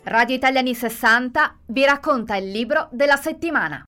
Radio Italia anni 60 vi racconta il libro della settimana.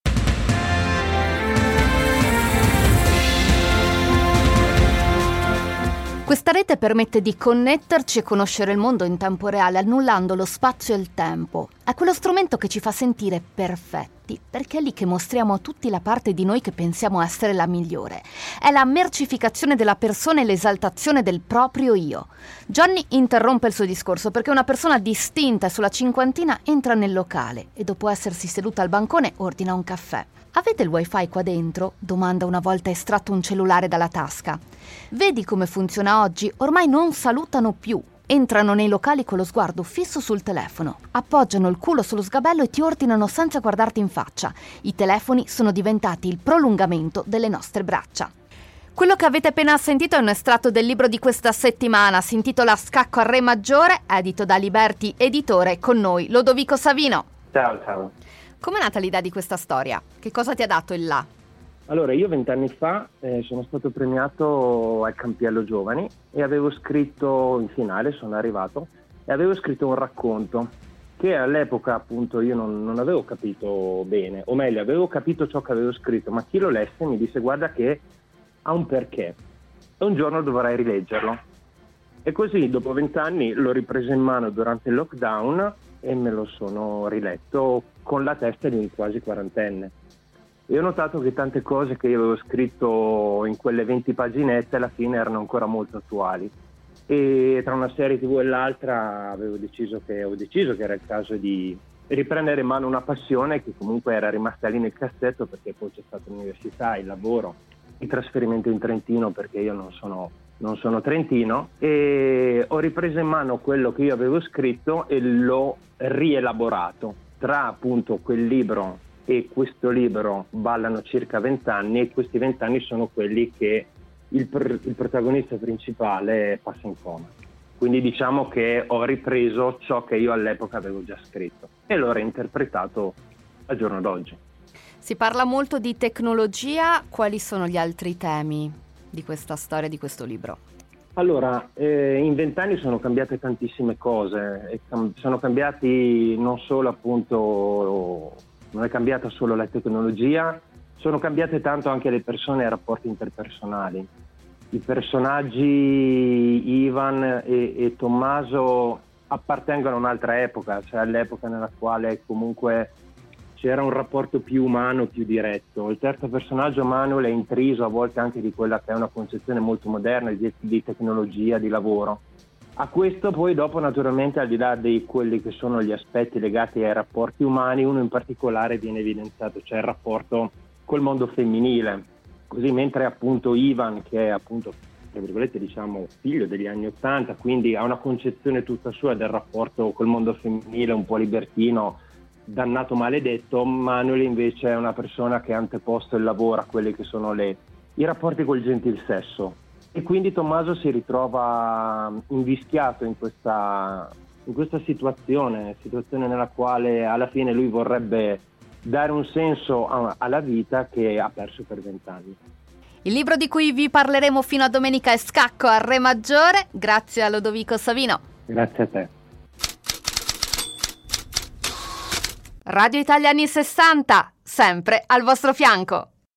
Questa rete permette di connetterci e conoscere il mondo in tempo reale, annullando lo spazio e il tempo. È quello strumento che ci fa sentire perfetti, perché è lì che mostriamo a tutti la parte di noi che pensiamo essere la migliore. È la mercificazione della persona e l'esaltazione del proprio io. Johnny interrompe il suo discorso perché una persona distinta e sulla cinquantina entra nel locale e dopo essersi seduta al bancone ordina un caffè. «Avete il wifi qua dentro?» domanda una volta estratto un cellulare dalla tasca. «Vedi come funziona oggi? Ormai non salutano più. Entrano nei locali con lo sguardo fisso sul telefono, appoggiano il culo sullo sgabello e ti ordinano senza guardarti in faccia. I telefoni sono diventati il prolungamento delle nostre braccia». Quello che avete appena sentito è un estratto del libro di questa settimana, si intitola Scacco a Re maggiore, edito da Liberty Editore. Con noi Lodovico Savino. Ciao. Com'è nata l'idea di questa storia? Che cosa ti ha dato il là? Allora, io 20 anni fa sono stato premiato al Campiello Giovani e avevo scritto, in finale sono arrivato, e avevo scritto un racconto che all'epoca appunto io non avevo capito bene, o meglio avevo capito ciò che avevo scritto, ma chi lo lesse mi disse guarda che ha un perché e un giorno dovrai rileggerlo. E così dopo 20 anni l'ho ripreso in mano durante il lockdown e me lo sono riletto con la testa di un quasi quarantenne. E ho notato che tante cose che io avevo scritto in quelle 20 paginette alla fine erano ancora molto attuali. E tra una serie TV e l'altra ho deciso che era il caso di riprendere in mano una passione che comunque era rimasta lì nel cassetto, perché poi c'è stata l'università, il lavoro, il trasferimento in Trentino, perché io non sono trentino, e ho ripreso in mano quello che io avevo scritto e l'ho rielaborato. Tra appunto quel libro e questo libro ballano circa 20 anni e questi 20 anni sono quelli che il protagonista principale passa in coma. Quindi diciamo che ho ripreso ciò che io all'epoca avevo già scritto e l'ho reinterpretato al giorno d'oggi. Si parla molto di tecnologia, quali sono gli altri temi di questa storia, di questo libro? Allora, in 20 anni sono cambiate tantissime cose, sono cambiati non solo appunto, non è cambiata solo la tecnologia, sono cambiate tanto anche le persone e i rapporti interpersonali. I personaggi Ivan e Tommaso appartengono a un'altra epoca, cioè all'epoca nella quale comunque c'era un rapporto più umano, più diretto. Il terzo personaggio, Manuel, è intriso a volte anche di quella che è una concezione molto moderna di tecnologia, di lavoro. A questo poi dopo naturalmente, al di là di quelli che sono gli aspetti legati ai rapporti umani, uno in particolare viene evidenziato, cioè il rapporto col mondo femminile. Così mentre appunto Ivan, che è appunto tra virgolette diciamo figlio degli anni '80, quindi ha una concezione tutta sua del rapporto col mondo femminile un po' libertino, dannato maledetto, Manuel invece è una persona che ha anteposto il lavoro a quelli che sono i rapporti col gentil sesso, e quindi Tommaso si ritrova invischiato in questa situazione nella quale alla fine lui vorrebbe dare un senso alla vita che ha perso per 20 anni. Il libro di cui vi parleremo fino a domenica è Scacco a Re maggiore. Grazie a Lodovico Savino. Grazie a te. Radio Italia anni 60, sempre al vostro fianco.